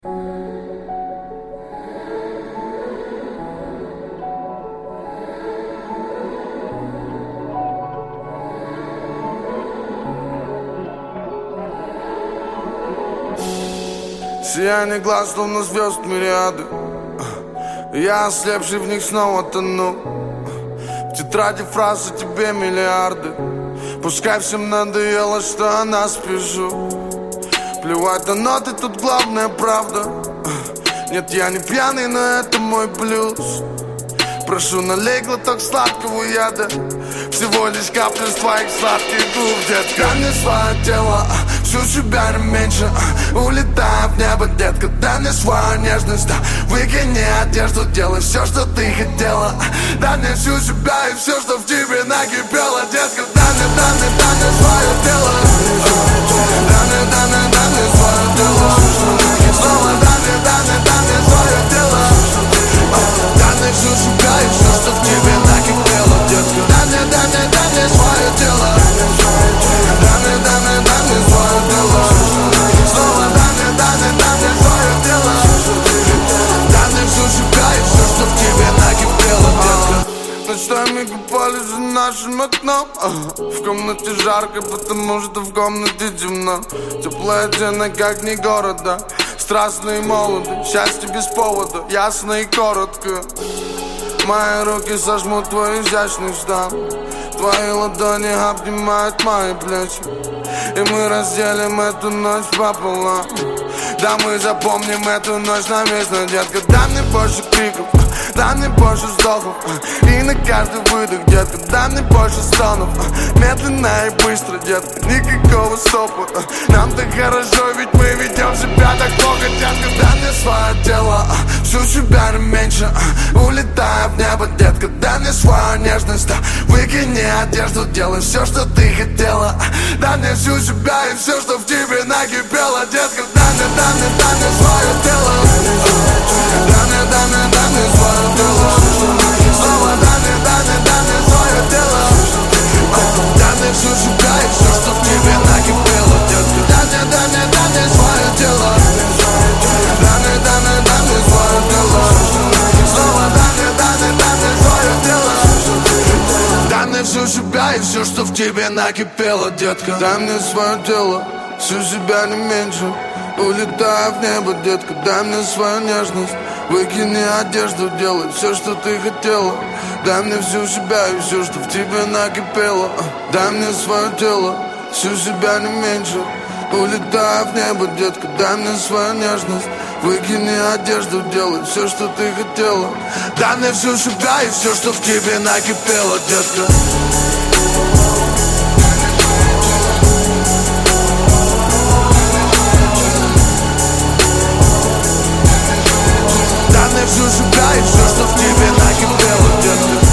Сияние глаз, словно звезд мириады. Я ослепший в них снова тону. В тетради фраз о тебе миллиарды. Пускай всем надоело, что о нас пишу. Плевать на ноты, тут главная правда. Нет, я не пьяный, но это мой плюс. Прошу, налей глоток сладкого яда. Всего лишь капля с твоих сладких губ, детка. Дай мне свое тело, всю себя не меньше. Улетай в небо, детка. Дай мне свою нежность, выкини одежду, делай все, что ты хотела. Дай мне всю себя и все, что в тебе накипело, детка. Дай мне свое тело. Дай мне свое тело. Снова дай мне свое тело. Дай мне всю себя и все, что в тебе накипело, детка. Дай мне свое тело. Дай мне свое тело. Снова дай мне свое тело. Дай мне всю себя и все, что в тебе накипело, детка. Ночами купались за нашим окном. В комнате жарко, потому что в комнате темно. Теплая тена, как не города. Страстно и молодо, счастье без повода. Ясно и коротко. Мои руки сожмут твой изящный штамп. Твои ладони обнимают мои плечи. И мы разделим эту ночь пополам. Да, мы запомним эту ночь навечно, детка. Дай мне больше криков, дай мне больше вздохов. И на каждый выдох, детка, дай мне больше стонов. Медленно и быстро, детка, никакого стопа. Нам так хорошо, ведь мы ведем себя так плохо, детка. Дай мне свое тело, всю себя не меньше. Улетай в небо, детка, дай мне свою нежность. Выкини одежду, делай все, что ты хотела. Дай мне всю себя и все, что в тебе накипело, детка. Дай мне свое тело. Дай мне свое тело. Снова дай мне свое тело. Дай мне всю себя и все, что в тебе накипело, детка. Дай мне свое тело. Дай мне свое тело. Снова дай мне свое тело. Дай мне всю себя и все, что в тебе накипело, детка. Дай мне свое тело, всю себя не меньше. Улетай в небо, детка, дай мне свою нежность. Выкини одежду, делай все, что ты хотела. Дай мне всю себя и все, что в тебе накипело. Дай мне свое тело, всю себя не меньше. Улетай в небо, детка, дай мне свою нежность. Выкини одежду, делай все, что ты хотела. Дай мне всю себя и все, что в тебе накипело, детка. Всю себя и все, что в тебе накипело, детка.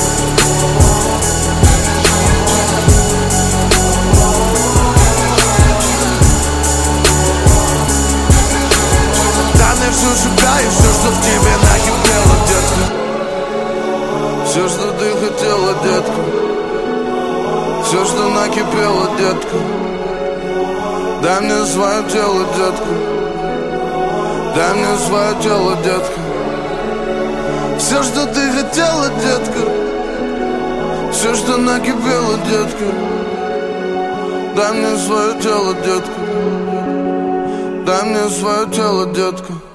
Дай мне всю себя и все, что в тебе накипело, детка. Все, что ты хотела, детка. Все, что накипело, детка. Дай мне свое тело, детка. Дай мне свое тело, детка. Все, что ты хотела, детка. Все, что накипело, детка. Дай мне свое тело, детка. Дай мне свое тело, детка.